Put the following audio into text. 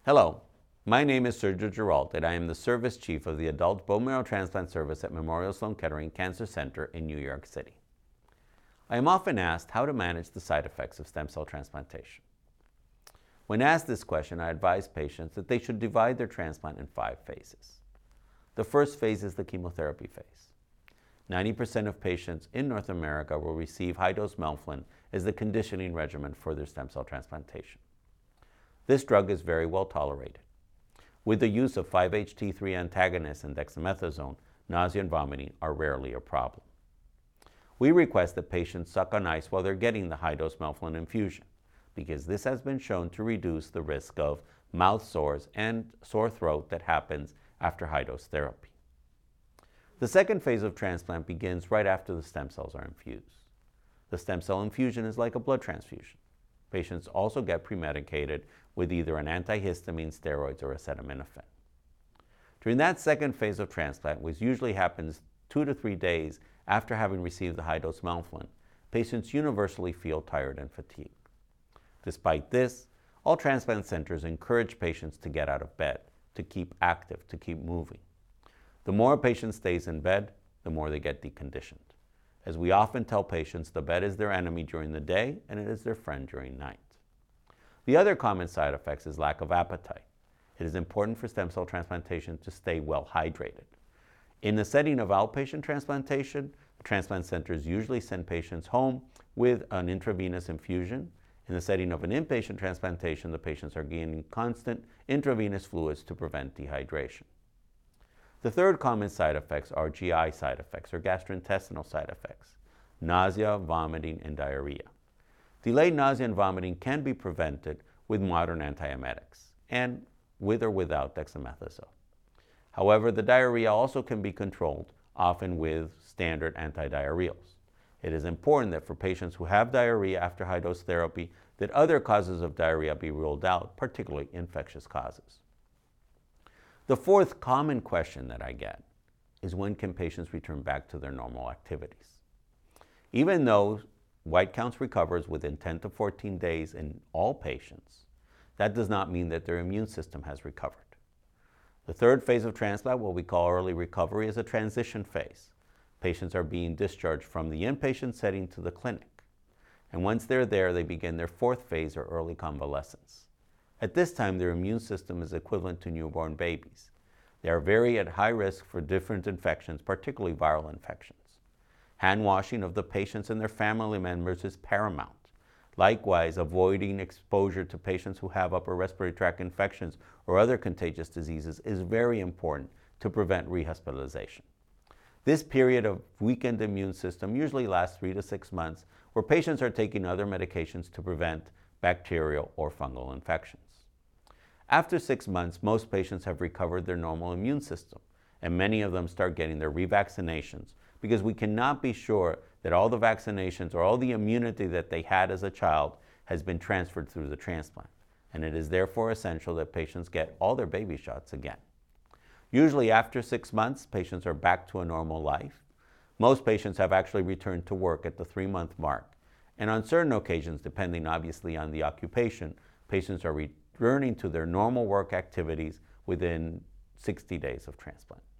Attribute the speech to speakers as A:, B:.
A: Hello, my name is Sergio Giralt, and I am the Service Chief of the Adult Bone Marrow Transplant Service at Memorial Sloan Kettering Cancer Center in New York City. I am often asked how to manage the side effects of stem cell transplantation. When asked this question, I advise patients that they should divide their transplant in 5 phases. The first phase is the chemotherapy phase. 90% of patients in North America will receive high-dose melphalan as the conditioning regimen for their stem cell transplantation. This drug is very well tolerated. With the use of 5-HT3 antagonists and dexamethasone, nausea and vomiting are rarely a problem. We request that patients suck on ice while they're getting the high-dose melphalan infusion, because this has been shown to reduce the risk of mouth sores and sore throat that happens after high-dose therapy. The second phase of transplant begins right after the stem cells are infused. The stem cell infusion is like a blood transfusion. Patients also get premedicated with either an antihistamine, steroids, or acetaminophen. During that second phase of transplant, which usually happens 2 to 3 days after having received the high-dose melphalan, patients universally feel tired and fatigued. Despite this, all transplant centers encourage patients to get out of bed, to keep active, to keep moving. The more a patient stays in bed, the more they get deconditioned. As we often tell patients, the bed is their enemy during the day and it is their friend during night. The other common side effects is lack of appetite. It is important for stem cell transplantation to stay well hydrated. In the setting of outpatient transplantation, transplant centers usually send patients home with an intravenous infusion. In the setting of an inpatient transplantation, the patients are gaining constant intravenous fluids to prevent dehydration. The third common side effects are GI side effects or gastrointestinal side effects: nausea, vomiting, and diarrhea. Delayed nausea and vomiting can be prevented with modern antiemetics and with or without dexamethasone. However, the diarrhea also can be controlled, often with standard antidiarrheals. It is important that for patients who have diarrhea after high-dose therapy, that other causes of diarrhea be ruled out, particularly infectious causes. The fourth common question that I get is, when can patients return back to their normal activities? Even though white counts recovers within 10 to 14 days in all patients, that does not mean that their immune system has recovered. The third phase of transplant, what we call early recovery, is a transition phase. Patients are being discharged from the inpatient setting to the clinic. And once they're there, they begin their fourth phase, or early convalescence. At this time, their immune system is equivalent to newborn babies. They are very at high risk for different infections, particularly viral infections. Hand washing of the patients and their family members is paramount. Likewise, avoiding exposure to patients who have upper respiratory tract infections or other contagious diseases is very important to prevent rehospitalization. This period of weakened immune system usually lasts 3 to 6 months, where patients are taking other medications to prevent bacterial or fungal infections. After 6 months, most patients have recovered their normal immune system, and many of them start getting their revaccinations, because we cannot be sure that all the vaccinations or all the immunity that they had as a child has been transferred through the transplant, and it is therefore essential that patients get all their baby shots again. Usually after 6 months, patients are back to a normal life. Most patients have actually returned to work at the 3-month mark, and on certain occasions, depending obviously on the occupation, patients are returning to their normal work activities within 60 days of transplant.